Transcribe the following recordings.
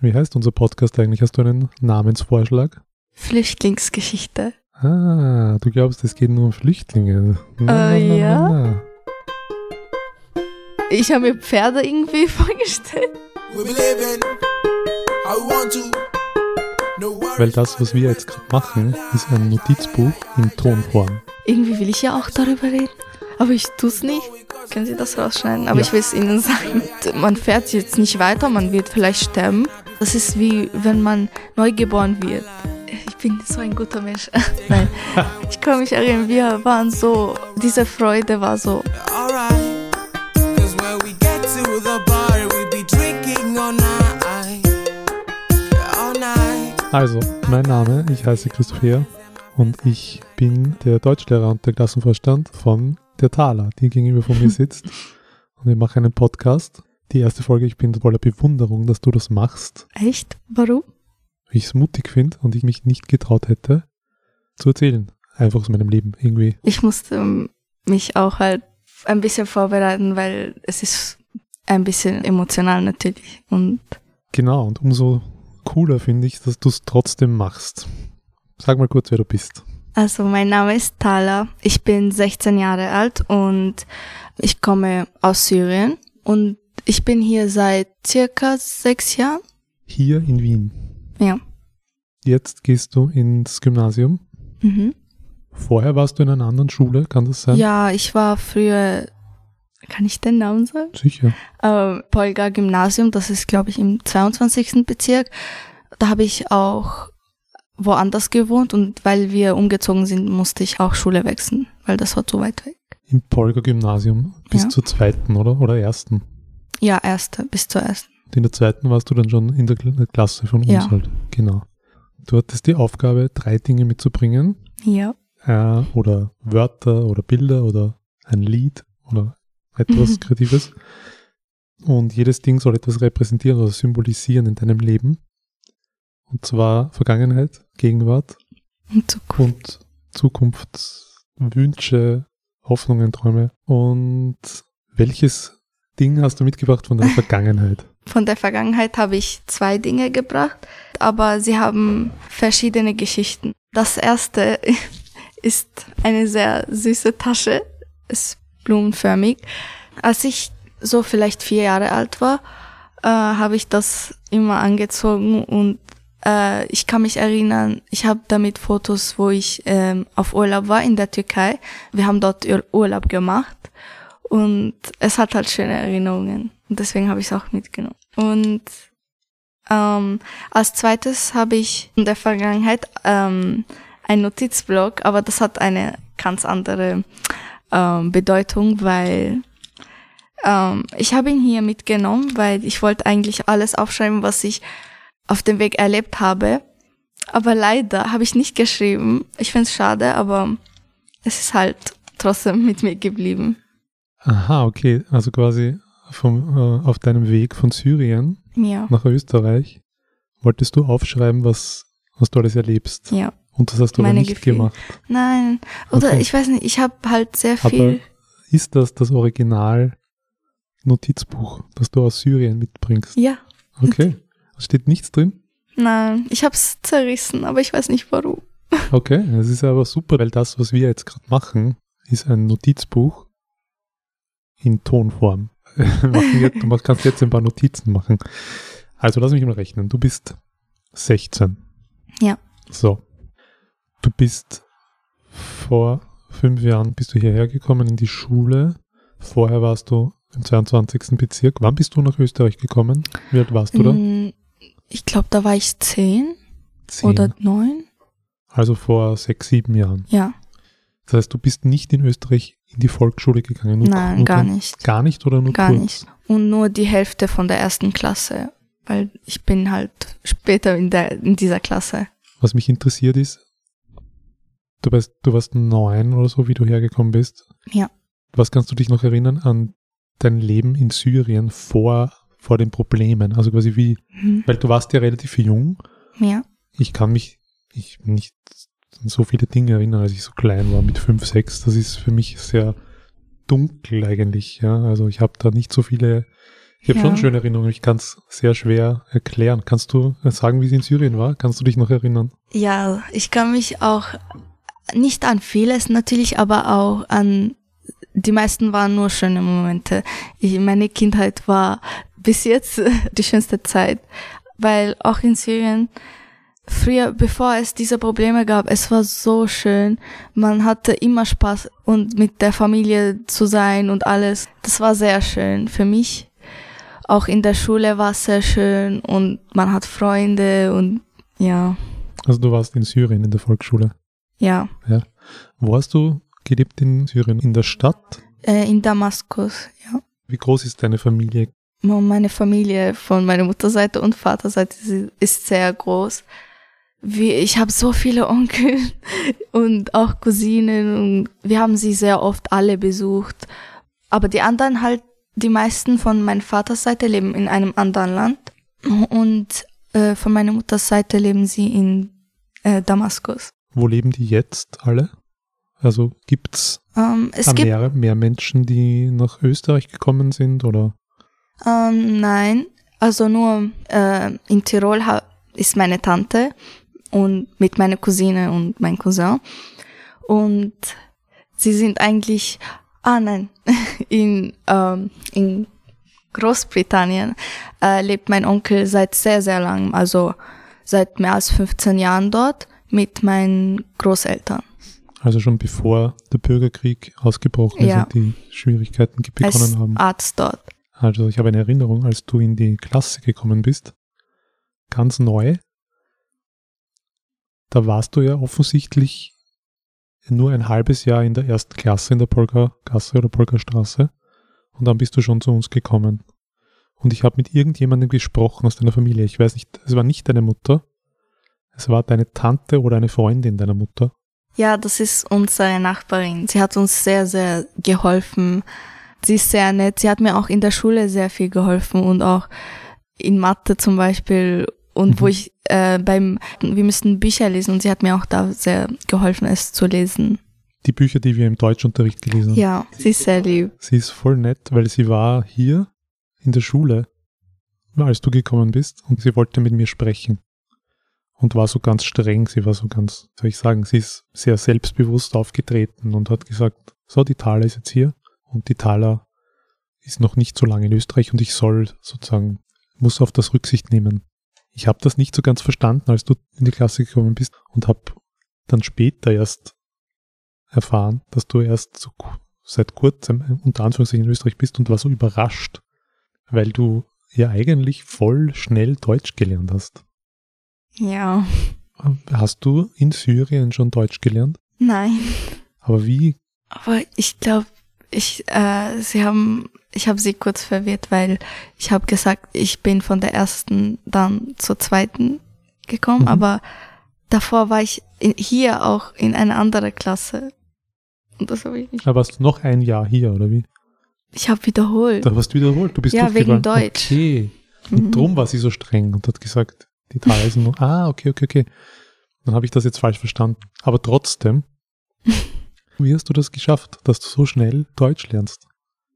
Wie heißt unser Podcast eigentlich? Hast du einen Namensvorschlag? Flüchtlingsgeschichte. Ah, du glaubst, es geht nur um Flüchtlinge? Ja. Ich habe mir Pferde irgendwie vorgestellt. Weil das, was wir jetzt gerade machen, ist ein Notizbuch in Tonform. Irgendwie will ich ja auch darüber reden, aber ich tue es nicht. Können Sie das rausschneiden? Aber Ja. Ich will es Ihnen sagen. Man fährt jetzt nicht weiter, man wird vielleicht sterben. Das ist wie, wenn man neugeboren wird. Ich bin so ein guter Mensch. Nein, ich kann mich erinnern, wir waren so, diese Freude war so. Also, mein Name, ich heiße Christopher und ich bin der Deutschlehrer und der Klassenvorstand von der Thala, die gegenüber von mir sitzt. Und wir machen einen Podcast. Die erste Folge, ich bin voller Bewunderung, dass du das machst. Echt? Warum? Wie ich es mutig finde und ich mich nicht getraut hätte, zu erzählen. Einfach aus meinem Leben irgendwie. Ich musste mich auch halt ein bisschen vorbereiten, weil es ist ein bisschen emotional natürlich. Und Genau, und umso cooler finde ich, dass du es trotzdem machst. Sag mal kurz, wer du bist. also mein Name ist Thala. Ich bin 16 Jahre alt und ich komme aus Syrien. Und ich bin hier seit circa 6 Jahren. Hier in Wien. Ja. Jetzt gehst du ins Gymnasium. Mhm. Vorher warst du in einer anderen Schule, kann das sein? Ja, ich war früher, kann ich den Namen sagen? Sicher. Polga Gymnasium, das ist glaube ich im 22. Bezirk. Da habe ich auch woanders gewohnt und weil wir umgezogen sind, musste ich auch Schule wechseln, weil das war zu weit weg. Im Polga Gymnasium bis Ja. zur zweiten, oder? Oder ersten? Ja, bis zur ersten. Und in der zweiten warst du dann schon in der Klasse von uns Ja. halt. Genau. Du hattest die Aufgabe, 3 Dinge mitzubringen. Ja. Oder Wörter oder Bilder oder ein Lied oder etwas Kreatives. Und jedes Ding soll etwas repräsentieren oder symbolisieren in deinem Leben. Und zwar Vergangenheit, Gegenwart Und so cool. und Zukunftswünsche, Hoffnungen, Träume. Und welches Ding hast du mitgebracht von deiner Vergangenheit? Von der Vergangenheit habe ich 2 Dinge gebracht, aber sie haben verschiedene Geschichten. Das erste ist eine sehr süße Tasche, ist blumenförmig. Als ich so vielleicht 4 Jahre alt war, habe ich das immer angezogen und ich kann mich erinnern, ich habe damit Fotos, wo ich auf Urlaub war in der Türkei. Wir haben dort Urlaub gemacht und es hat halt schöne Erinnerungen und deswegen habe ich es auch mitgenommen. Und als zweites habe ich in der Vergangenheit ein Notizblock, aber das hat eine ganz andere Bedeutung, weil ich habe ihn hier mitgenommen, weil ich wollte eigentlich alles aufschreiben, was ich auf dem Weg erlebt habe. Aber leider habe ich nicht geschrieben. Ich finde es schade, aber es ist halt trotzdem mit mir geblieben. Aha, okay. Also quasi auf deinem Weg von Syrien Ja, nach Österreich wolltest du aufschreiben, was du alles erlebst. ja. Und das hast du aber Meine nicht Gefühle. gemacht. Nein, oder Okay. ich weiß nicht, ich habe halt sehr Aber viel... ist das Original-Notizbuch, das du aus Syrien mitbringst? Ja, Okay. Steht nichts drin? nein, ich habe es zerrissen, aber ich weiß nicht warum. Okay, das ist aber super, weil das, was wir jetzt gerade machen, ist ein Notizbuch in Tonform. Du kannst jetzt ein paar Notizen machen. Also lass mich mal rechnen. Du bist 16. Ja. So. Du bist vor 5 Jahren bist du hierher gekommen in die Schule. Vorher warst du im 22. Bezirk. Wann bist du nach Österreich gekommen? Wie alt warst du da? Ich glaube, da war ich 10 10. oder 9. Also vor 6, 7 Jahren. Ja, Das heißt, du bist nicht in Österreich in die Volksschule gegangen? nein, gar nicht. Gar nicht oder nur Gar kurz? nicht. Und nur die Hälfte von der 1. Klasse, weil ich bin halt später in dieser Klasse. Was mich interessiert ist, du warst 9 oder so, wie du hergekommen bist. Ja. Was kannst du dich noch erinnern an dein Leben in Syrien vor den Problemen? Also quasi wie, weil du warst ja relativ jung. Ja. Ich kann mich nicht an so viele Dinge erinnern, als ich so klein war, mit 5, 6. Das ist für mich sehr dunkel eigentlich. Ja? Also ich habe da nicht so viele Ich habe schon schöne Erinnerungen, ich kann es sehr schwer erklären. Kannst du sagen, wie es in Syrien war? Kannst du dich noch erinnern? Ja, ich kann mich auch nicht an vieles natürlich, aber auch an, die meisten waren nur schöne Momente. Meine Kindheit war bis jetzt die schönste Zeit, weil auch in Syrien früher, bevor es diese Probleme gab, es war so schön. Man hatte immer Spaß und mit der Familie zu sein und alles. Das war sehr schön für mich. Auch in der Schule war es sehr schön und man hat Freunde und ja. Also du warst in Syrien in der Volksschule? Ja. Wo hast du gelebt in Syrien? In der Stadt? In Damaskus, ja. Wie groß ist deine Familie? Meine Familie von meiner Mutterseite und Vaterseite ist sehr groß. Ich habe so viele Onkel und auch Cousinen und wir haben sie sehr oft alle besucht. Aber die anderen halt, die meisten von meiner Vaterseite leben in einem anderen Land und von meiner Mutterseite leben sie in Damaskus. Wo leben die jetzt alle? Also gibt's mehr Menschen, die nach Österreich gekommen sind, oder? Nein, also nur in Tirol ist meine Tante und mit meiner Cousine und mein Cousin. Und sie sind eigentlich, in Großbritannien lebt mein Onkel seit sehr, sehr langem, also seit mehr als 15 Jahren dort mit meinen Großeltern. Also schon bevor der Bürgerkrieg ausgebrochen ist und die Schwierigkeiten begonnen haben. Als Arzt dort. Also ich habe eine Erinnerung, als du in die Klasse gekommen bist, ganz neu, da warst du ja offensichtlich nur ein halbes Jahr in der ersten Klasse in der Polgergasse oder Polgerstraße und dann bist du schon zu uns gekommen. Und ich habe mit irgendjemandem gesprochen aus deiner Familie. Ich weiß nicht, es war nicht deine Mutter, es war deine Tante oder eine Freundin deiner Mutter. Ja, das ist unsere Nachbarin. Sie hat uns sehr, sehr geholfen. Sie ist sehr nett. Sie hat mir auch in der Schule sehr viel geholfen und auch in Mathe zum Beispiel. Und wo ich wir müssten Bücher lesen und sie hat mir auch da sehr geholfen, es zu lesen. Die Bücher, die wir im Deutschunterricht gelesen haben. Ja, sie ist sehr lieb. Sie ist voll nett, weil sie war hier in der Schule, als du gekommen bist und sie wollte mit mir sprechen. Und war so ganz streng, sie war so ganz, soll ich sagen, sie ist sehr selbstbewusst aufgetreten und hat gesagt, so, die Thaler ist jetzt hier und die Thaler ist noch nicht so lange in Österreich und ich soll sozusagen, muss auf das Rücksicht nehmen. Ich habe das nicht so ganz verstanden, als du in die Klasse gekommen bist und habe dann später erst erfahren, dass du erst so seit kurzem unter Anführungszeichen in Österreich bist und war so überrascht, weil du ja eigentlich voll schnell Deutsch gelernt hast. Ja. Hast du in Syrien schon Deutsch gelernt? Nein. Aber wie? Aber ich glaube, ich habe sie kurz verwirrt, weil ich habe gesagt, ich bin von der ersten dann zur zweiten gekommen, aber davor war ich hier auch in eine andere Klasse. Und das habe ich nicht. Aber warst du noch ein Jahr hier, oder wie? Ich habe wiederholt. Da hast du wiederholt, du bist wegen Deutsch. Okay. Und drum war sie so streng und hat gesagt, die Thaler sind noch, okay. Dann habe ich das jetzt falsch verstanden. Aber trotzdem, wie hast du das geschafft, dass du so schnell Deutsch lernst?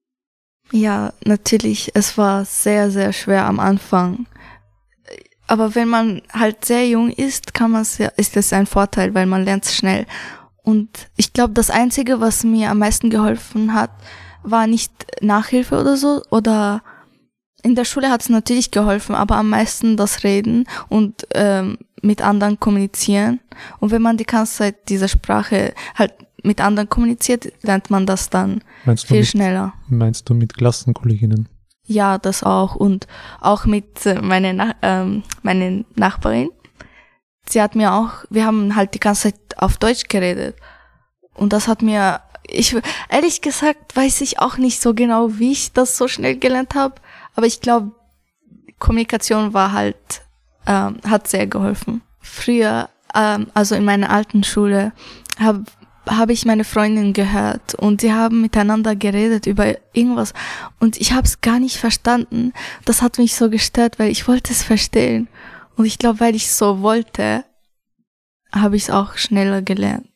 Ja, natürlich, es war sehr, sehr schwer am Anfang. Aber wenn man halt sehr jung ist, ist das ein Vorteil, weil man lernt schnell. Und ich glaube, das Einzige, was mir am meisten geholfen hat, war nicht Nachhilfe oder so, oder in der Schule hat es natürlich geholfen, aber am meisten das Reden und mit anderen kommunizieren. Und wenn man die ganze Zeit diese Sprache halt mit anderen kommuniziert, lernt man das dann viel schneller. Meinst du mit Klassenkolleginnen? Ja, das auch. Und auch mit meiner Nachbarin. Sie hat mir auch, wir haben halt die ganze Zeit auf Deutsch geredet. Und das hat mir, ehrlich gesagt, weiß ich auch nicht so genau, wie ich das so schnell gelernt habe. Aber ich glaube, Kommunikation war halt, hat sehr geholfen. Früher, also in meiner alten Schule, habe ich meine Freundin gehört und sie haben miteinander geredet über irgendwas und ich habe es gar nicht verstanden. Das hat mich so gestört, weil ich wollte es verstehen. Und ich glaube, weil ich es so wollte, habe ich es auch schneller gelernt.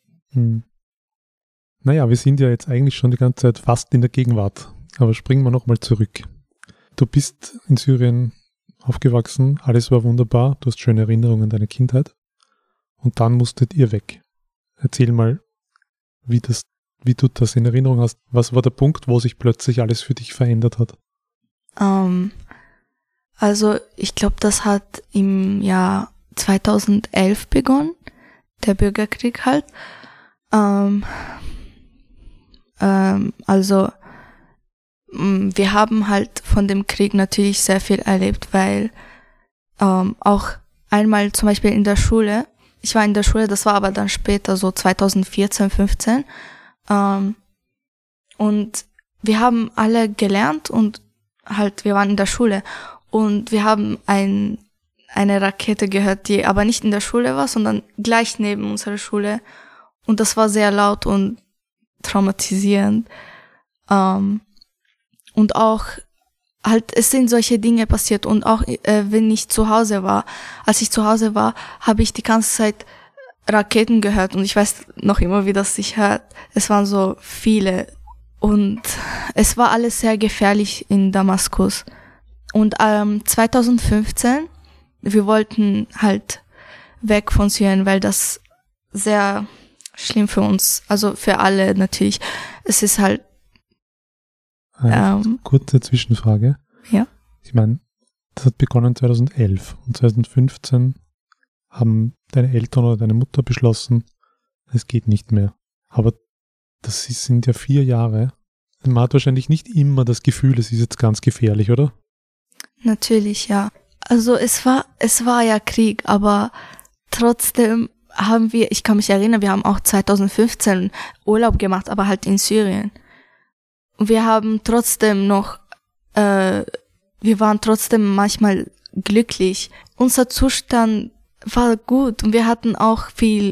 Naja, wir sind ja jetzt eigentlich schon die ganze Zeit fast in der Gegenwart. Aber springen wir nochmal zurück. Du bist in Syrien aufgewachsen, alles war wunderbar, du hast schöne Erinnerungen an deine Kindheit und dann musstet ihr weg. Erzähl mal, wie du das in Erinnerung hast. Was war der Punkt, wo sich plötzlich alles für dich verändert hat? Also ich glaube, das hat im Jahr 2011 begonnen, der Bürgerkrieg halt. Also wir haben halt von dem Krieg natürlich sehr viel erlebt, weil auch einmal zum Beispiel in der Schule, ich war in der Schule, das war aber dann später, so 2014, 15, und wir haben alle gelernt und halt, wir waren in der Schule und wir haben eine Rakete gehört, die aber nicht in der Schule war, sondern gleich neben unserer Schule, und das war sehr laut und traumatisierend. Und auch halt, es sind solche Dinge passiert und auch wenn ich zu Hause war, als ich zu Hause war, habe ich die ganze Zeit Raketen gehört und ich weiß noch immer, wie das sich hört. Es waren so viele und es war alles sehr gefährlich in Damaskus. Und 2015, wir wollten halt weg von Syrien, weil das sehr schlimm für uns, also für alle natürlich. Es ist halt kurze Zwischenfrage. Ja. Ich meine, das hat begonnen 2011 und 2015 haben deine Eltern oder deine Mutter beschlossen, es geht nicht mehr. Aber sind ja 4 Jahre. Man hat wahrscheinlich nicht immer das Gefühl, es ist jetzt ganz gefährlich, oder? Natürlich, ja. Also es war ja Krieg, aber trotzdem ich kann mich erinnern, wir haben auch 2015 Urlaub gemacht, aber halt in Syrien. Und wir haben trotzdem noch, wir waren trotzdem manchmal glücklich. Unser Zustand war gut und wir hatten auch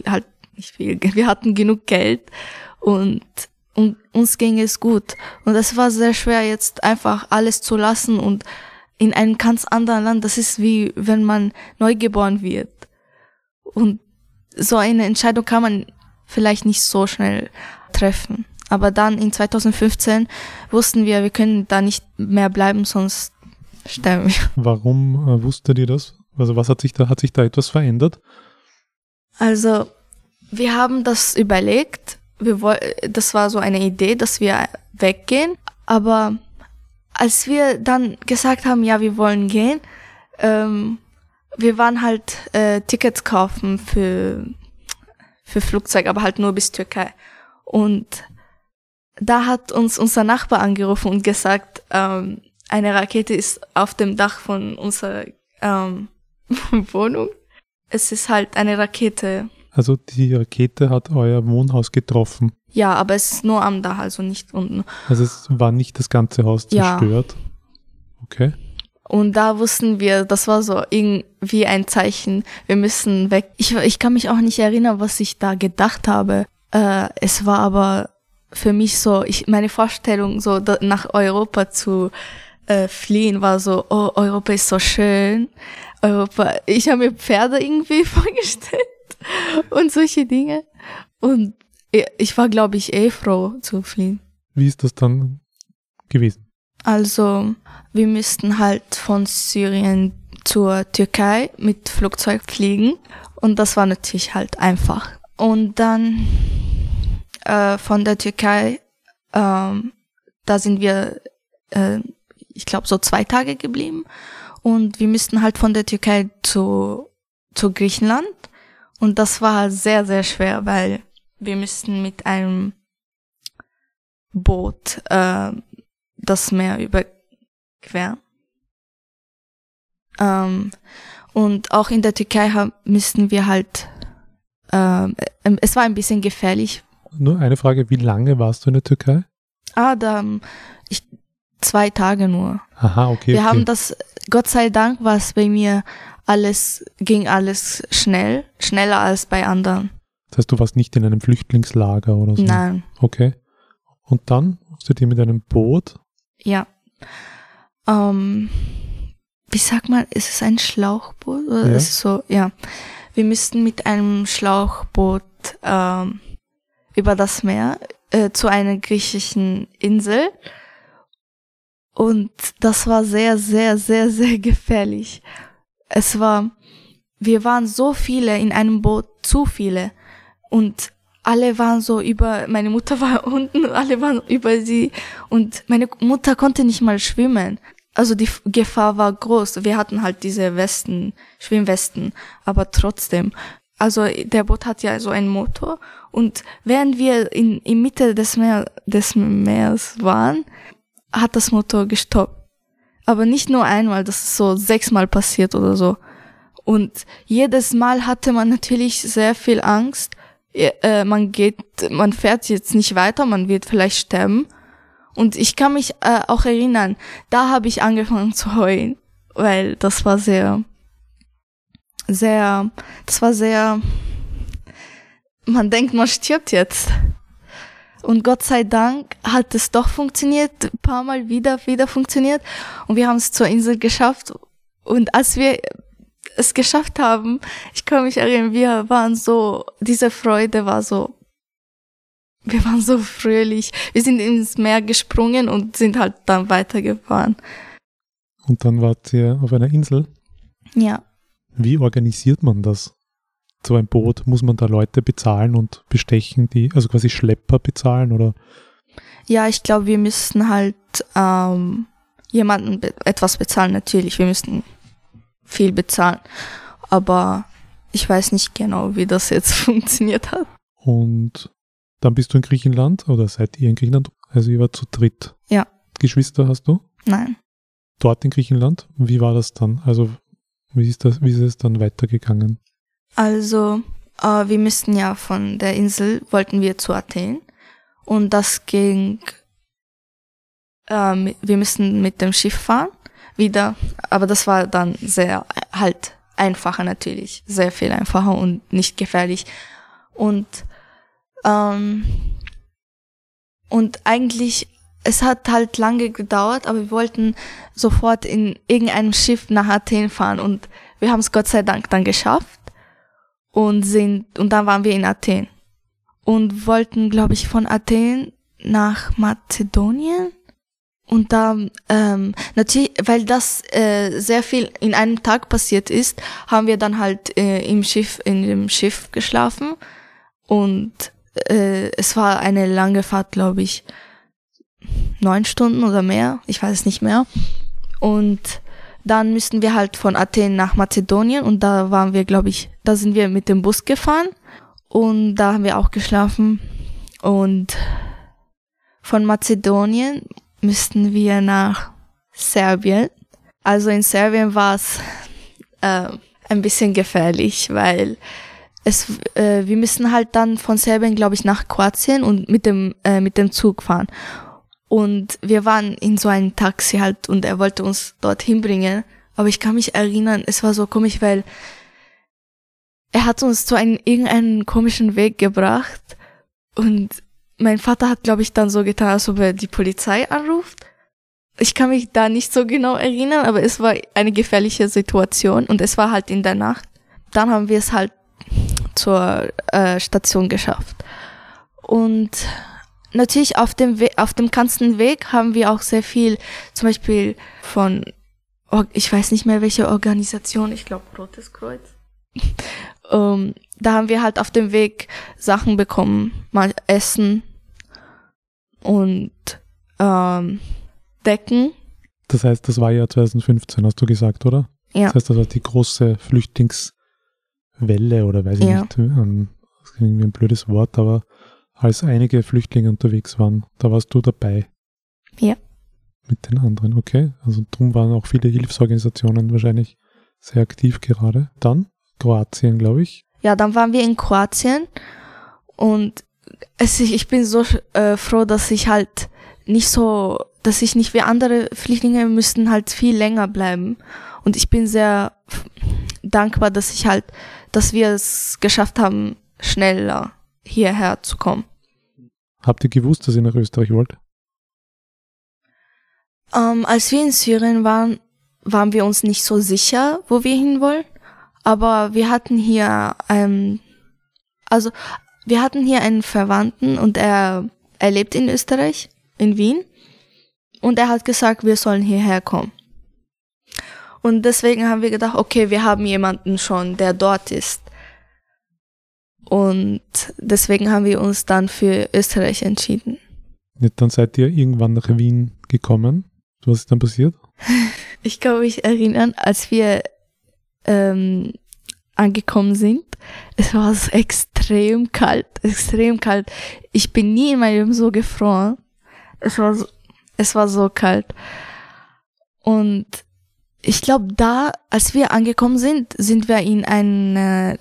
wir hatten genug Geld und uns ging es gut. Und es war sehr schwer, jetzt einfach alles zu lassen und in einem ganz anderen Land. Das ist wie, wenn man neugeboren wird. Und so eine Entscheidung kann man vielleicht nicht so schnell treffen. Aber dann in 2015 wussten wir können da nicht mehr bleiben, sonst sterben wir. Warum wusstet ihr das? Also was hat sich da etwas verändert? Also wir haben das überlegt. Das war so eine Idee, dass wir weggehen. Aber als wir dann gesagt haben, ja, wir wollen gehen, wir waren halt Tickets kaufen für Flugzeug, aber halt nur bis Türkei. Und da hat uns unser Nachbar angerufen und gesagt, eine Rakete ist auf dem Dach von unserer Wohnung. Es ist halt eine Rakete. Also die Rakete hat euer Wohnhaus getroffen? Ja, aber es ist nur am Dach, also nicht unten. Also es war nicht das ganze Haus zerstört? Ja. Okay. Und da wussten wir, das war so irgendwie ein Zeichen, wir müssen weg. Ich kann mich auch nicht erinnern, was ich da gedacht habe. Es war aber für mich so, meine Vorstellung, so nach Europa zu fliehen, war so, oh, Europa ist so schön. Europa, ich habe mir Pferde irgendwie vorgestellt und solche Dinge. Und ich war, glaube ich, froh zu fliehen. Wie ist das dann gewesen? Also, wir müssten halt von Syrien zur Türkei mit Flugzeug fliegen. Und das war natürlich halt einfach. Und dann von der Türkei, da sind wir, ich glaube, so 2 Tage geblieben. Und wir müssten halt von der Türkei zu Griechenland. Und das war sehr, sehr schwer, weil wir müssten mit einem Boot das Meer überqueren. Und auch in der Türkei müssten wir halt, es war ein bisschen gefährlich. Nur eine Frage, wie lange warst du in der Türkei? 2 Tage nur. Aha, okay. Wir haben das, Gott sei Dank war es bei mir ging alles schneller als bei anderen. Das heißt, du warst nicht in einem Flüchtlingslager oder so? Nein. Okay. Und dann seid ihr mit einem Boot? Ja. Wie sagt man, ist es ein Schlauchboot? Oder ja. Ist es so? Ja. Wir müssten mit einem Schlauchboot über das Meer zu einer griechischen Insel. Und das war sehr, sehr, sehr, sehr gefährlich. Wir waren so viele in einem Boot, zu viele. Und alle waren so meine Mutter war unten, alle waren über sie. Und meine Mutter konnte nicht mal schwimmen. Also die Gefahr war groß. Wir hatten halt diese Schwimmwesten, aber trotzdem. Also der Boot hat ja so einen Motor. Und während wir in Mitte des Meeres waren, hat das Motor gestoppt. Aber nicht nur einmal, das ist so 6-mal passiert oder so. Und jedes Mal hatte man natürlich sehr viel Angst. Man fährt jetzt nicht weiter, man wird vielleicht sterben. Und ich kann mich auch erinnern, da habe ich angefangen zu heulen, weil das war sehr, man denkt, man stirbt jetzt. Und Gott sei Dank hat es doch funktioniert, ein paar Mal wieder funktioniert. Und wir haben es zur Insel geschafft. Und als wir es geschafft haben, ich kann mich erinnern, diese Freude war so, wir waren so fröhlich. Wir sind ins Meer gesprungen und sind halt dann weitergefahren. Und dann wart ihr auf einer Insel? Ja. Wie organisiert man das? So ein Boot, muss man da Leute bezahlen und bestechen also quasi Schlepper bezahlen, oder? Ja, ich glaube, wir müssten halt jemanden etwas bezahlen, natürlich. Wir müssten viel bezahlen. Aber ich weiß nicht genau, wie das jetzt funktioniert hat. Und dann bist du in Griechenland, oder seid ihr in Griechenland? Also ihr wart zu dritt. Ja. Geschwister hast du? Nein. Dort in Griechenland? Wie war das dann? Also wie ist es dann weitergegangen? Also, wir müssten ja von der Insel, wollten wir zu Athen. Und das ging, wir müssten mit dem Schiff fahren, wieder. Aber das war dann sehr, halt, einfacher natürlich. Sehr viel einfacher und nicht gefährlich. Und eigentlich, es hat halt lange gedauert, aber wir wollten sofort in irgendeinem Schiff nach Athen fahren. Und wir haben es Gott sei Dank dann geschafft. Und dann waren wir in Athen und wollten, glaube ich, von Athen nach Mazedonien. Und da natürlich, weil das sehr viel in einem Tag passiert ist, haben wir dann halt in dem Schiff geschlafen. Und es war eine lange Fahrt, glaube ich, 9 Stunden oder mehr, ich weiß es nicht mehr. Und dann müssten wir halt von Athen nach Mazedonien, und da waren wir, glaube ich, da sind wir mit dem Bus gefahren und da haben wir auch geschlafen. Und von Mazedonien müssten wir nach Serbien. Also in Serbien war es ein bisschen gefährlich, weil wir müssen halt dann von Serbien, glaube ich, nach Kroatien und mit dem Zug fahren. Und wir waren in so einem Taxi halt und er wollte uns dorthin bringen. Aber ich kann mich erinnern, es war so komisch, weil er hat uns zu irgendeinem komischen Weg gebracht. Und mein Vater hat, glaube ich, dann so getan, als ob er die Polizei anruft. Ich kann mich da nicht so genau erinnern, aber es war eine gefährliche Situation und es war halt in der Nacht. Dann haben wir es halt zur Station geschafft. Und natürlich auf dem ganzen Weg haben wir auch sehr viel, zum Beispiel von, ich weiß nicht mehr welche Organisation, ich glaube Rotes Kreuz. Da haben wir halt auf dem Weg Sachen bekommen, mal Essen und Decken. Das heißt, das war ja 2015, hast du gesagt, oder? Ja. Das heißt, das war die große Flüchtlingswelle, oder weiß ich nicht, das ist irgendwie ein blödes Wort, aber als einige Flüchtlinge unterwegs waren, da warst du dabei. Ja. Mit den anderen, okay. Also drum waren auch viele Hilfsorganisationen wahrscheinlich sehr aktiv gerade. Dann Kroatien, glaube ich. Ja, dann waren wir in Kroatien und ich bin so froh, dass ich nicht wie andere Flüchtlinge müssten halt viel länger bleiben. Und ich bin sehr dankbar, dass wir es geschafft haben, schneller hierher zu kommen. Habt ihr gewusst, dass ihr nach Österreich wollt? Als wir in Syrien waren wir uns nicht so sicher, wo wir hinwollen. Aber wir hatten hier einen Verwandten und er lebt in Österreich, in Wien. Und er hat gesagt, wir sollen hierher kommen. Und deswegen haben wir gedacht, okay, wir haben jemanden schon, der dort ist. Und deswegen haben wir uns dann für Österreich entschieden. Dann seid ihr irgendwann nach Wien gekommen. Was ist dann passiert? Ich kann mich erinnern, als wir angekommen sind, es war so extrem kalt. Ich bin nie in meinem Leben so gefroren. Es war so kalt. Und ich glaube, als wir angekommen sind wir in einer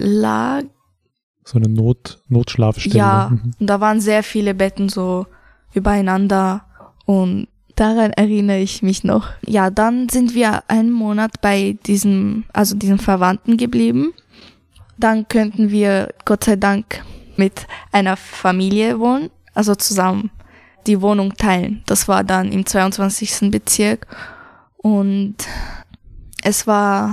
so eine Notschlafstelle. Ja, und da waren sehr viele Betten so übereinander und daran erinnere ich mich noch. Ja, dann sind wir einen Monat bei diesem Verwandten geblieben. Dann könnten wir Gott sei Dank mit einer Familie wohnen, also zusammen die Wohnung teilen. Das war dann im 22. Bezirk und es war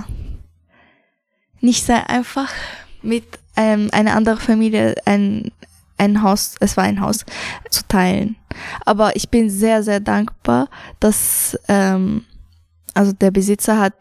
nicht sehr einfach mit einer anderen Familie ein Haus zu teilen. Aber ich bin sehr, sehr dankbar, dass der Besitzer hat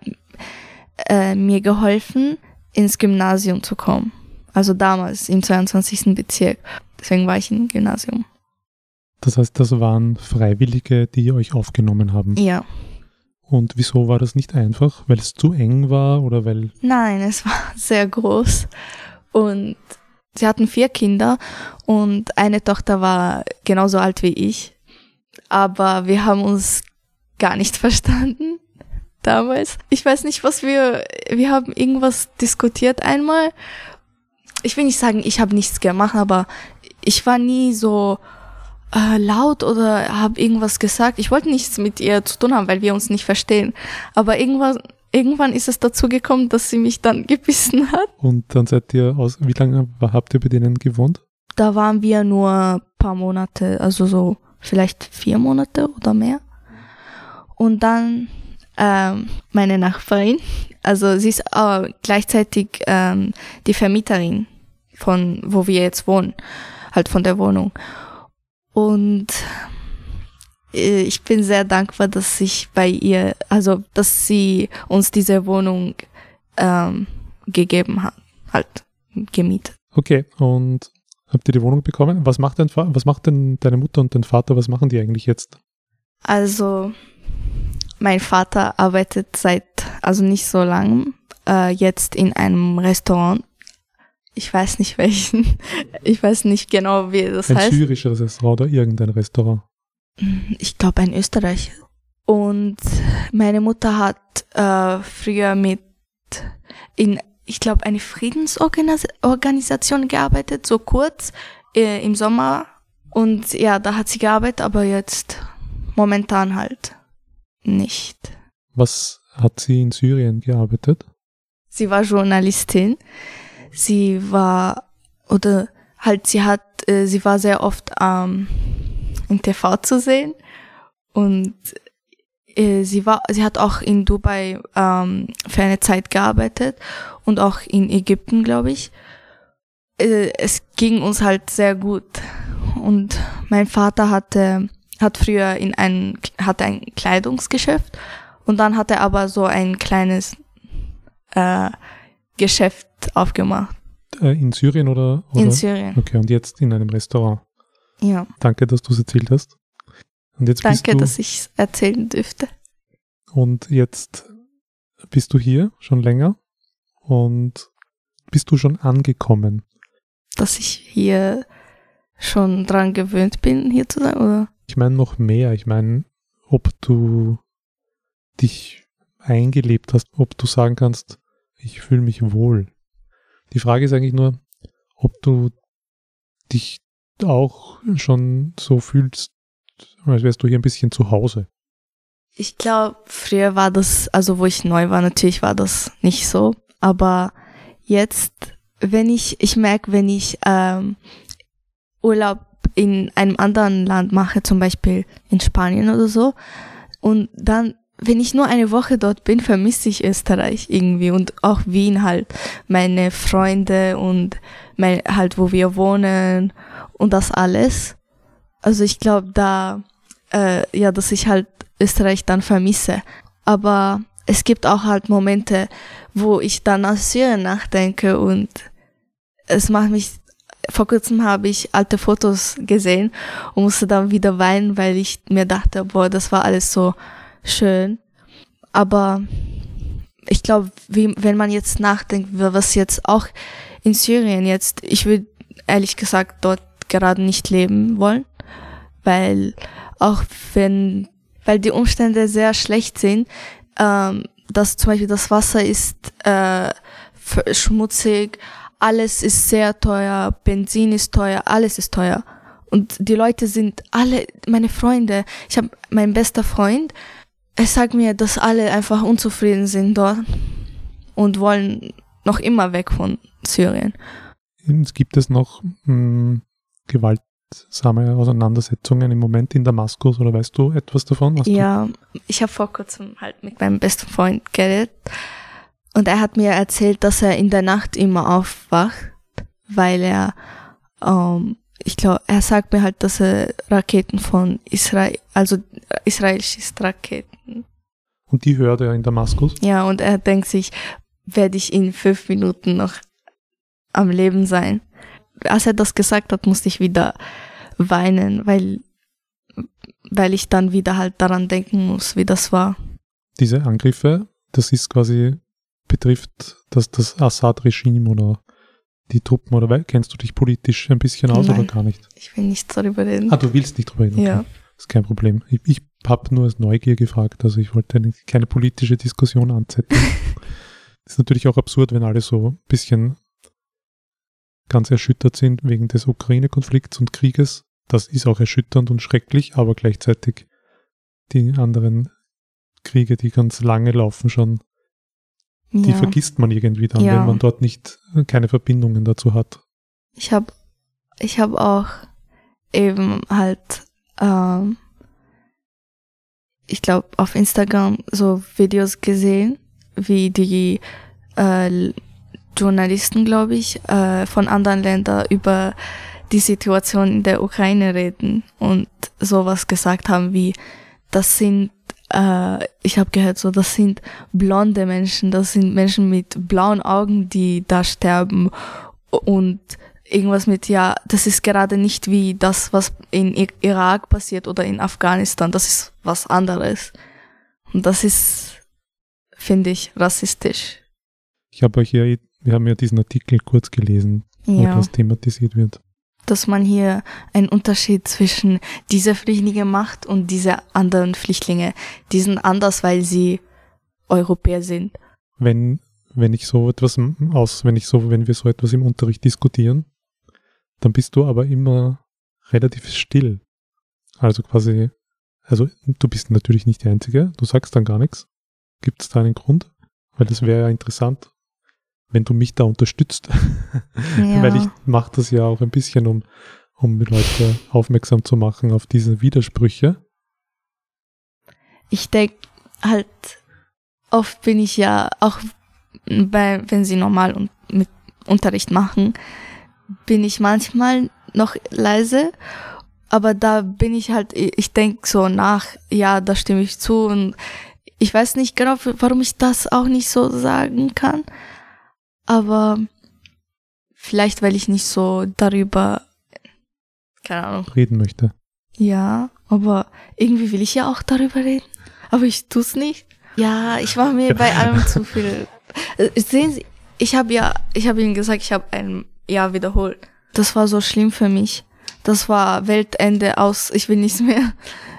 mir geholfen, ins Gymnasium zu kommen. Also damals im 22. Bezirk. Deswegen war ich im Gymnasium. Das heißt, das waren Freiwillige, die euch aufgenommen haben? Ja. Und wieso war das nicht einfach? Weil es zu eng war oder weil... Nein, es war sehr groß. Und sie hatten 4 Kinder und eine Tochter war genauso alt wie ich. Aber wir haben uns gar nicht verstanden damals. Ich weiß nicht, wir haben irgendwas diskutiert einmal. Ich will nicht sagen, ich habe nichts gemacht, aber ich war nie so laut oder habe irgendwas gesagt. Ich wollte nichts mit ihr zu tun haben, weil wir uns nicht verstehen. Aber irgendwann ist es dazu gekommen, dass sie mich dann gebissen hat. Und dann seid ihr wie lange habt ihr bei denen gewohnt? Da waren wir nur ein paar Monate, also so vielleicht 4 Monate oder mehr. Und dann meine Nachbarin, also sie ist gleichzeitig die Vermieterin von wo wir jetzt wohnen, halt von der Wohnung. Und ich bin sehr dankbar, dass dass sie uns diese Wohnung gegeben hat, halt gemietet. Okay, und habt ihr die Wohnung bekommen? Was macht denn deine Mutter und dein Vater, was machen die eigentlich jetzt? Also, mein Vater arbeitet nicht so lang, jetzt in einem Restaurant. Ich weiß nicht welchen. Ich weiß nicht genau, wie das heißt. Ein syrisches Restaurant oder irgendein Restaurant? Ich glaube, ein Österreich. Und meine Mutter hat früher ich glaube, eine Friedensorganisation gearbeitet, so kurz im Sommer. Und ja, da hat sie gearbeitet, aber jetzt momentan halt nicht. Was hat sie in Syrien gearbeitet? Sie war Journalistin. Sie war sehr oft im TV zu sehen und sie hat auch in Dubai für eine Zeit gearbeitet und auch in Ägypten, glaube ich. Es ging uns halt sehr gut und mein Vater hatte früher ein Kleidungsgeschäft und dann hat er aber so ein kleines Geschäft aufgemacht. In Syrien oder? In Syrien. Okay, und jetzt in einem Restaurant. Ja. Danke, dass du es erzählt hast. Und jetzt Danke, dass ich es erzählen dürfte. Und jetzt bist du hier schon länger und bist du schon angekommen? Dass ich hier schon dran gewöhnt bin, hier zu sein, oder? Ich meine noch mehr. Ich meine, ob du dich eingelebt hast, ob du sagen kannst, ich fühle mich wohl. Die Frage ist eigentlich nur, ob du dich auch schon so fühlst, als wärst du hier ein bisschen zu Hause. Ich glaube, früher war das, also wo ich neu war, natürlich war das nicht so. Aber jetzt, wenn ich Urlaub in einem anderen Land mache, zum Beispiel in Spanien oder so, und dann, wenn ich nur eine Woche dort bin, vermisse ich Österreich irgendwie und auch Wien halt, meine Freunde und halt, wo wir wohnen und das alles. Also ich glaube dass ich halt Österreich dann vermisse. Aber es gibt auch halt Momente, wo ich dann an Syrien nachdenke und es macht mich, vor kurzem habe ich alte Fotos gesehen und musste dann wieder weinen, weil ich mir dachte, boah, das war alles so schön. Aber ich glaube, wenn man jetzt nachdenkt, was jetzt auch in Syrien jetzt, ich würde ehrlich gesagt dort gerade nicht leben wollen, weil die Umstände sehr schlecht sind, dass zum Beispiel das Wasser ist schmutzig, alles ist sehr teuer, Benzin ist teuer, alles ist teuer. Und die Leute sind alle, meine Freunde, ich habe meinen besten Freund, er sagt mir, dass alle einfach unzufrieden sind dort und wollen noch immer weg von Syrien. Gibt es noch gewaltsame Auseinandersetzungen im Moment in Damaskus oder weißt du etwas davon? Ja, ich habe vor kurzem halt mit meinem besten Freund geredet und er hat mir erzählt, dass er in der Nacht immer aufwacht, weil er, ich glaube, er sagt mir halt, dass er Raketen von Israel, also israelische Raketen. Und die hört er in Damaskus? Ja, und er denkt sich, werde ich in 5 Minuten noch am Leben sein. Als er das gesagt hat, musste ich wieder weinen, weil ich dann wieder halt daran denken muss, wie das war. Diese Angriffe, das ist quasi, betrifft das Assad-Regime oder die Truppen, oder kennst du dich politisch ein bisschen aus? Nein, oder gar nicht? Ich will nicht darüber reden. Du willst nicht darüber reden? Okay. Ja. Das ist kein Problem. Ich habe nur aus Neugier gefragt, also ich wollte keine politische Diskussion anzetteln. Das ist natürlich auch absurd, wenn alle so ein bisschen ganz erschüttert sind wegen des Ukraine-Konflikts und Krieges. Das ist auch erschütternd und schrecklich, aber gleichzeitig die anderen Kriege, die ganz lange laufen schon, die vergisst man irgendwie dann, wenn man dort keine Verbindungen dazu hat. Ich hab auch eben halt, ich glaube, auf Instagram so Videos gesehen, wie die Journalisten, glaube ich, von anderen Ländern über die Situation in der Ukraine reden und sowas gesagt haben wie, das sind, ich habe gehört, so, das sind blonde Menschen, das sind Menschen mit blauen Augen, die da sterben und irgendwas mit, ja, das ist gerade nicht wie das, was in Irak passiert oder in Afghanistan, das ist was anderes. Und das ist, finde ich, rassistisch. Wir haben ja diesen Artikel kurz gelesen, wo das thematisiert wird. Dass man hier einen Unterschied zwischen dieser Flüchtlinge macht und diese anderen Flüchtlinge. Die sind anders, weil sie Europäer sind. Wenn wir so etwas im Unterricht diskutieren, dann bist du aber immer relativ still. Also du bist natürlich nicht die Einzige, du sagst dann gar nichts. Gibt es da einen Grund? Weil das wäre ja interessant, wenn du mich da unterstützt. Ja. Weil ich mache das ja auch ein bisschen, um die Leute aufmerksam zu machen auf diese Widersprüche. Ich denke halt, oft bin ich ja auch, wenn sie normal mit Unterricht machen, bin ich manchmal noch leise, aber da bin ich halt, ich denke so nach, ja, da stimme ich zu und ich weiß nicht genau, warum ich das auch nicht so sagen kann. Aber vielleicht, weil ich nicht so darüber, keine Ahnung, reden möchte. Ja, aber irgendwie will ich ja auch darüber reden. Aber ich tu's nicht. Ja, ich mache mir bei allem zu viel. Sehen Sie, ich habe Ihnen gesagt, ich habe ein Jahr wiederholt. Das war so schlimm für mich. Das war Weltende aus, ich will nichts mehr.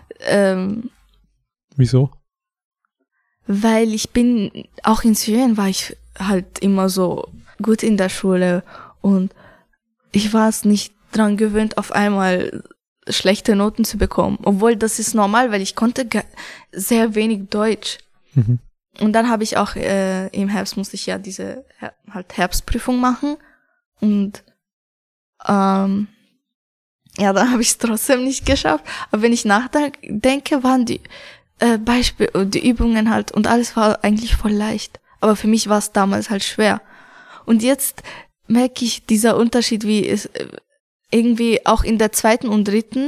Wieso? Weil auch in Syrien war ich halt immer so gut in der Schule und ich war es nicht dran gewöhnt, auf einmal schlechte Noten zu bekommen. Obwohl das ist normal, weil ich konnte sehr wenig Deutsch. Mhm. Und dann habe ich auch im Herbst musste ich ja diese halt Herbstprüfung machen und dann habe ich es trotzdem nicht geschafft. Aber wenn ich nachdenke, waren die die Übungen halt und alles war eigentlich voll leicht. Aber für mich war es damals halt schwer. Und jetzt merke ich dieser Unterschied, wie es irgendwie auch in der 2. und 3.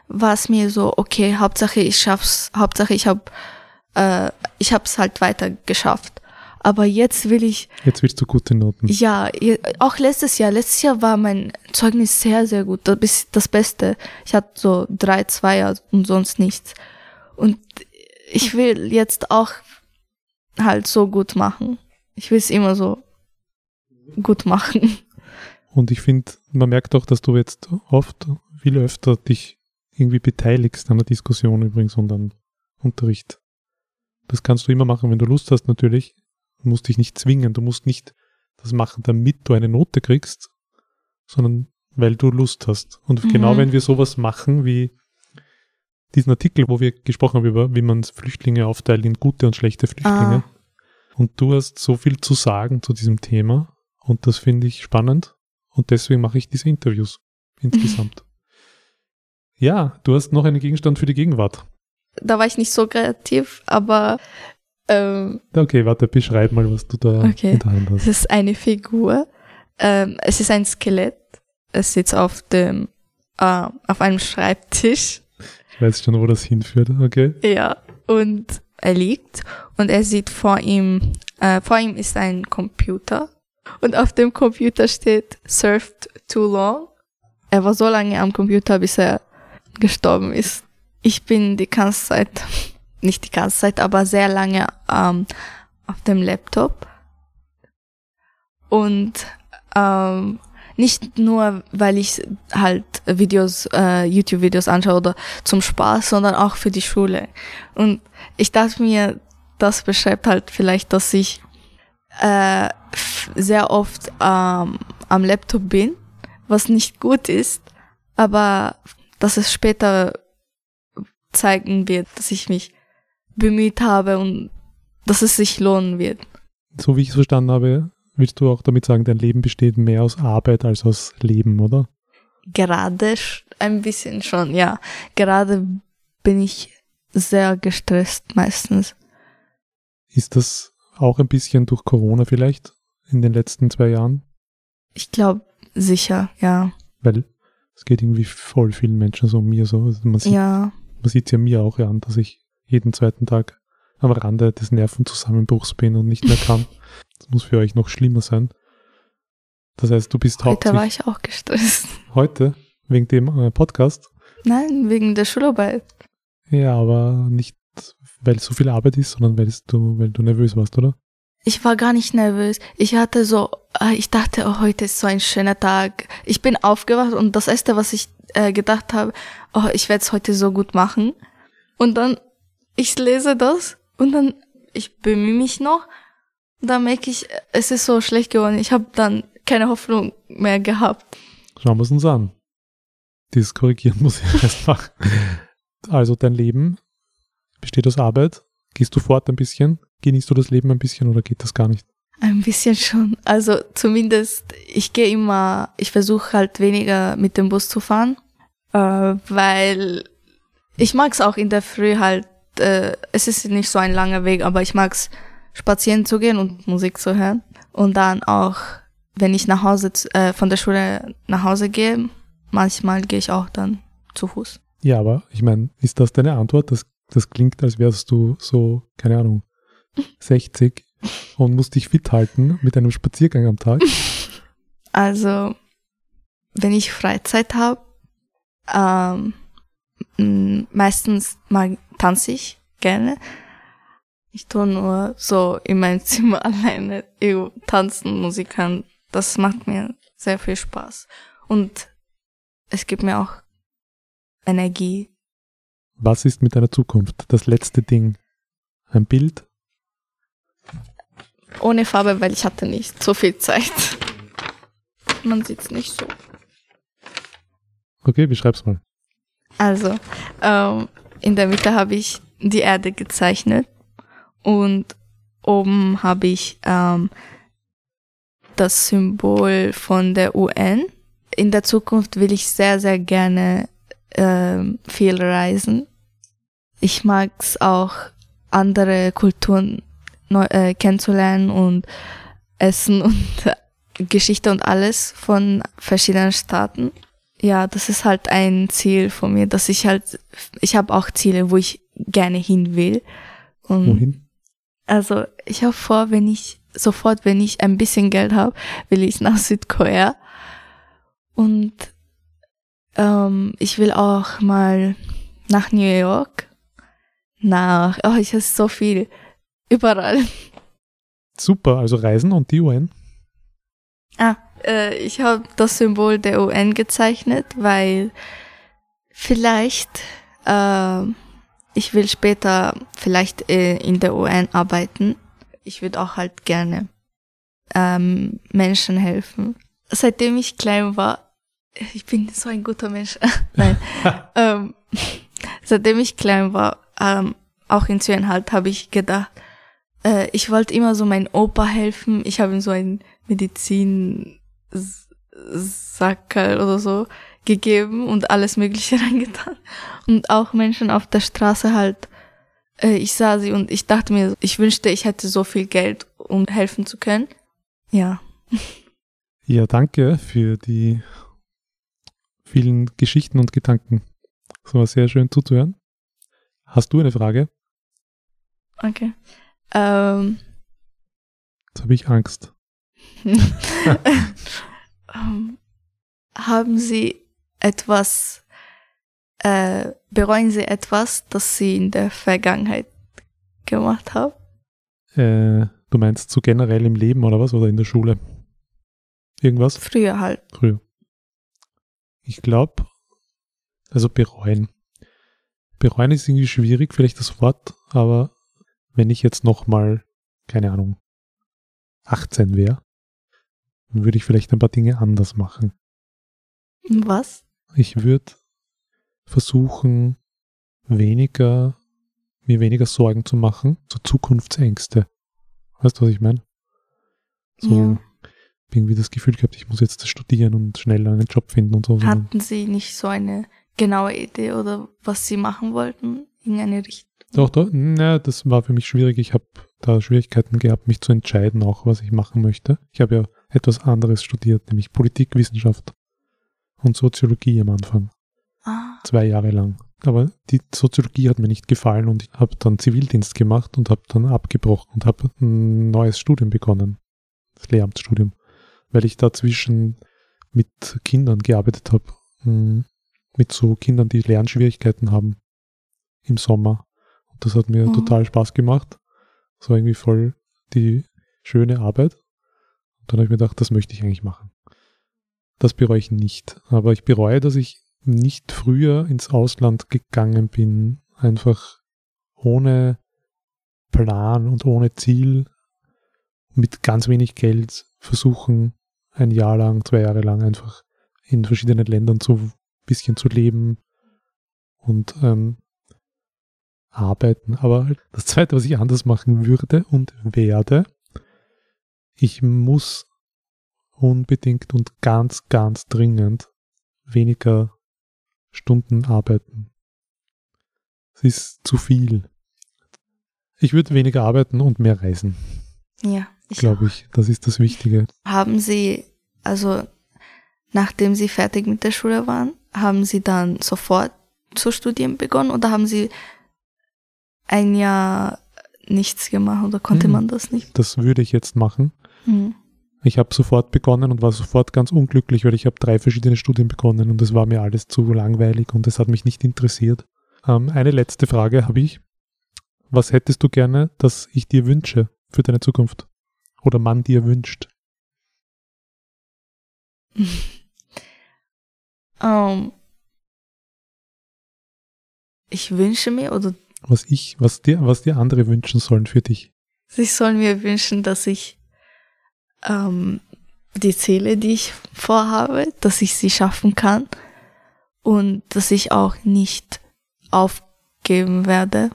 war es mir so, okay, Hauptsache ich schaff's, Hauptsache ich hab's halt weiter geschafft. Aber jetzt Jetzt willst du gute Noten. Ja, auch letztes Jahr war mein Zeugnis sehr, sehr gut, das Beste. Ich hatte so 3 Zweier und sonst nichts. Und ich will jetzt auch halt so gut machen. Ich will es immer so gut machen. Und ich finde, man merkt auch, dass du jetzt viel öfter dich irgendwie beteiligst an der Diskussion übrigens und am Unterricht. Das kannst du immer machen, wenn du Lust hast natürlich. Du musst dich nicht zwingen, du musst nicht das machen, damit du eine Note kriegst, sondern weil du Lust hast. Und genau wenn wir sowas machen, wie diesen Artikel, wo wir gesprochen haben über, wie man Flüchtlinge aufteilt in gute und schlechte Flüchtlinge. Und du hast so viel zu sagen zu diesem Thema und das finde ich spannend und deswegen mache ich diese Interviews insgesamt. Ja, du hast noch einen Gegenstand für die Gegenwart. Da war ich nicht so kreativ, aber okay, warte, beschreib mal, was du da in der Hand hast. Es ist eine Figur. Es ist ein Skelett. Es sitzt auf einem Schreibtisch. Ich weiß schon, wo das hinführt, okay? Ja, und er liegt und er sieht vor ihm ist ein Computer und auf dem Computer steht "Served too long". Er war so lange am Computer, bis er gestorben ist. Ich bin die ganze Zeit, nicht die ganze Zeit, aber sehr lange auf dem Laptop. Und nicht nur, weil ich halt YouTube-Videos anschaue oder zum Spaß, sondern auch für die Schule. Und ich dachte mir, das beschreibt halt vielleicht, dass ich sehr oft am Laptop bin, was nicht gut ist, aber dass es später zeigen wird, dass ich mich bemüht habe und dass es sich lohnen wird. So wie ich es verstanden habe, willst du auch damit sagen, dein Leben besteht mehr aus Arbeit als aus Leben, oder? Gerade ein bisschen schon, ja. Gerade bin ich sehr gestresst meistens. Ist das auch ein bisschen durch Corona vielleicht in den letzten 2 Jahren? Ich glaube sicher, ja. Weil es geht irgendwie voll vielen Menschen so, mir so. Also man sieht es ja mir auch an, dass ich jeden 2. Tag am Rande des Nervenzusammenbruchs bin und nicht mehr kann. Das muss für euch noch schlimmer sein. Das heißt, du bist Heute war ich auch gestresst. Heute? Wegen dem Podcast? Nein, wegen der Schularbeit. Ja, aber nicht, weil es so viel Arbeit ist, sondern weil du nervös warst, oder? Ich war gar nicht nervös. Ich dachte, heute ist so ein schöner Tag. Ich bin aufgewacht und das Erste, was ich gedacht habe, ich werde es heute so gut machen. Und dann, ich lese das und dann, ich bemühe mich noch. Und dann merke ich, es ist so schlecht geworden. Ich habe dann keine Hoffnung mehr gehabt. Schauen wir es uns an. Dieses Korrigieren muss ich erst machen. Also dein Leben besteht aus Arbeit. Gehst du fort ein bisschen? Genießt du das Leben ein bisschen oder geht das gar nicht? Ein bisschen schon. Also zumindest, ich versuche halt weniger mit dem Bus zu fahren, weil ich mag es auch in der Früh halt, es ist nicht so ein langer Weg, aber ich mag es spazieren zu gehen und Musik zu hören. Und dann auch, wenn ich von der Schule nach Hause gehe, manchmal gehe ich auch dann zu Fuß. Ja, aber ich meine, ist das deine Antwort? Das klingt, als wärst du so, keine Ahnung, 60 und musst dich fit halten mit einem Spaziergang am Tag. Also, wenn ich Freizeit habe, meistens tanze ich gerne. Ich tue nur so in meinem Zimmer alleine tanzen, Musik hören. Das macht mir sehr viel Spaß. Und es gibt mir auch Energie. Was ist mit deiner Zukunft? Das letzte Ding. Ein Bild? Ohne Farbe, weil ich hatte nicht so viel Zeit. Man sieht es nicht so. Okay, beschreib's mal. Also, in der Mitte habe ich die Erde gezeichnet und oben habe ich das Symbol von der UN. In der Zukunft will ich sehr, sehr gerne viel reisen. Ich mag es auch, andere Kulturen kennenzulernen und Essen und Geschichte und alles von verschiedenen Staaten. ja, das ist halt ein Ziel von mir, dass ich habe auch Ziele, wo ich gerne hin will. Und Wohin? also ich habe vor, wenn ich ein bisschen Geld habe, will ich nach Südkorea. Und ich will auch mal nach New York, ich habe so viel, überall. Super, also Reisen und die UN. Ich habe das Symbol der UN gezeichnet, weil vielleicht, ich will später vielleicht in der UN arbeiten. Ich würde auch halt gerne Menschen helfen. Seitdem ich klein war, ich bin so ein guter Mensch. Nein. Seitdem ich klein war, auch in Syrien halt, habe ich gedacht, ich wollte immer so meinem Opa helfen. Ich habe ihm so einen Medizinsackerl oder so gegeben und alles Mögliche reingetan. Und auch Menschen auf der Straße halt, ich sah sie und ich dachte mir, ich wünschte, ich hätte so viel Geld, um helfen zu können. Ja. Ja, danke für die vielen Geschichten und Gedanken. Es war sehr schön zuzuhören. Hast du eine Frage? Okay. Jetzt habe ich Angst. Haben Sie etwas, bereuen Sie etwas, das Sie in der Vergangenheit gemacht haben? Du meinst so generell im Leben oder was? Oder in der Schule? Irgendwas? Früher halt. Früher. Ich glaube, also bereuen. Bereuen ist irgendwie schwierig, vielleicht das Wort, aber wenn ich jetzt nochmal, keine Ahnung, 18 wäre, dann würde ich vielleicht ein paar Dinge anders machen. Was? Ich würde versuchen, mir weniger Sorgen zu machen, so Zukunftsängste. Weißt du, was ich meine? So Ja. irgendwie das Gefühl gehabt, ich muss jetzt studieren und schnell einen Job finden und so. Hatten Sie nicht so eine genaue Idee oder was Sie machen wollten in eine Richtung? Doch, das war für mich schwierig. Ich habe da Schwierigkeiten gehabt, mich zu entscheiden, auch was ich machen möchte. Ich habe ja etwas anderes studiert, nämlich Politikwissenschaft und Soziologie am Anfang. 2 Jahre lang. Aber die Soziologie hat mir nicht gefallen und ich habe dann Zivildienst gemacht und habe dann abgebrochen und habe ein neues Studium begonnen. Das Lehramtsstudium. Weil ich dazwischen mit Kindern gearbeitet habe. Mit so Kindern, die Lernschwierigkeiten haben im Sommer. Und das hat mir total Spaß gemacht. Das war irgendwie voll die schöne Arbeit. Und dann habe ich mir gedacht, das möchte ich eigentlich machen. Das bereue ich nicht. Aber ich bereue, dass ich nicht früher ins Ausland gegangen bin. Einfach ohne Plan und ohne Ziel, mit ganz wenig Geld versuchen, 1 Jahr lang, 2 Jahre lang einfach in verschiedenen Ländern so ein bisschen zu leben und arbeiten. Aber das Zweite, was ich anders machen würde und werde, ich muss unbedingt und ganz, ganz dringend weniger Stunden arbeiten. Es ist zu viel. Ich würde weniger arbeiten und mehr reisen. Ja. Glaube ich. Das ist das Wichtige. Haben Sie, also nachdem Sie fertig mit der Schule waren, haben Sie dann sofort zu studieren begonnen oder haben Sie ein Jahr nichts gemacht oder konnte man das nicht? Das würde ich jetzt machen. Ich habe sofort begonnen und war sofort ganz unglücklich, weil ich habe 3 verschiedene Studien begonnen und es war mir alles zu langweilig und es hat mich nicht interessiert. Eine letzte Frage habe ich. Was hättest du gerne, dass ich dir wünsche für deine Zukunft? Oder man dir wünscht? Ich wünsche mir oder Was dir andere wünschen sollen für dich? Sie sollen mir wünschen, dass ich die Ziele, die ich vorhabe, dass ich sie schaffen kann und dass ich auch nicht aufgeben werde.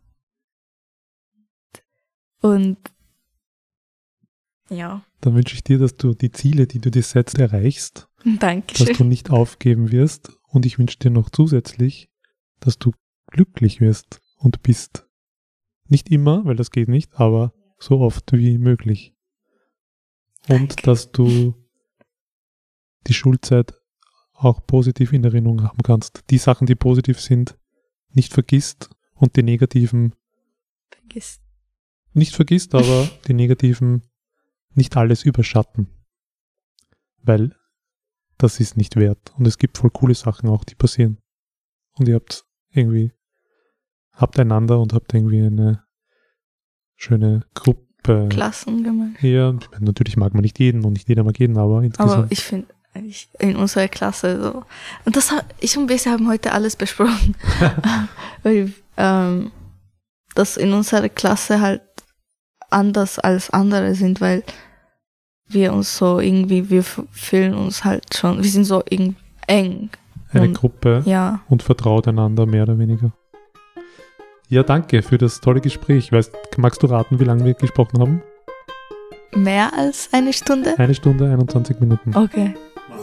Und ja. Dann wünsche ich dir, dass du die Ziele, die du dir setzt, erreichst. Dankeschön. Dass du nicht aufgeben wirst. Und ich wünsche dir noch zusätzlich, dass du glücklich wirst und bist. Nicht immer, weil das geht nicht, aber so oft wie möglich. Und dass du die Schulzeit auch positiv in Erinnerung haben kannst. Die Sachen, die positiv sind, nicht vergisst und die negativen nicht vergisst, aber die negativen nicht alles überschatten. Weil das ist nicht wert. Und es gibt voll coole Sachen auch, die passieren. Und ihr habt einander und habt irgendwie eine schöne Gruppe. Klassen gemacht. Ja, natürlich mag man nicht jeden und nicht jeder mag jeden, aber insgesamt. Aber ich finde, in unserer Klasse so. Und ich und Bessie haben heute alles besprochen. Weil das in unserer Klasse halt anders als andere sind, weil wir uns so irgendwie, wir fühlen uns halt schon, wir sind so eng. Eine Gruppe ja. Und vertraut einander mehr oder weniger. Ja, danke für das tolle Gespräch. Magst du raten, wie lange wir gesprochen haben? Mehr als eine Stunde? 1 Stunde, 21 Minuten. Okay.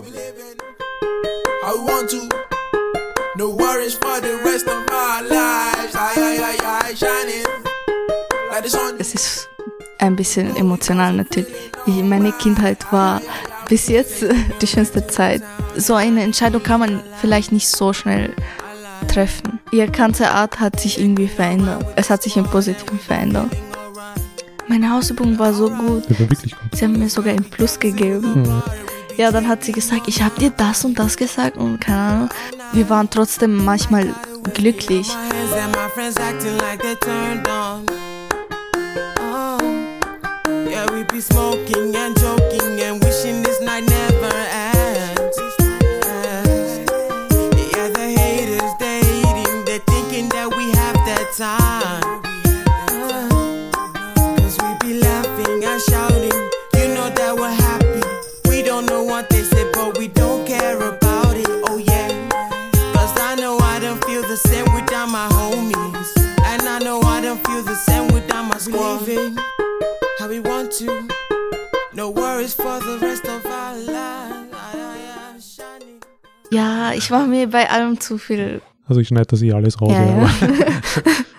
Es ist ein bisschen emotional natürlich. Meine Kindheit war bis jetzt die schönste Zeit. So eine Entscheidung kann man vielleicht nicht so schnell treffen. Ihre ganze Art hat sich irgendwie verändert. Es hat sich im Positiven verändert. Meine Hausübung war so gut. Das war wirklich gut. Sie haben mir sogar ein Plus gegeben. Mhm. Ja, dann hat sie gesagt, ich habe dir das und das gesagt und keine Ahnung. Wir waren trotzdem manchmal glücklich. Ja, ich mache mir bei allem zu viel. Also ich schneide das alles raus. Ja.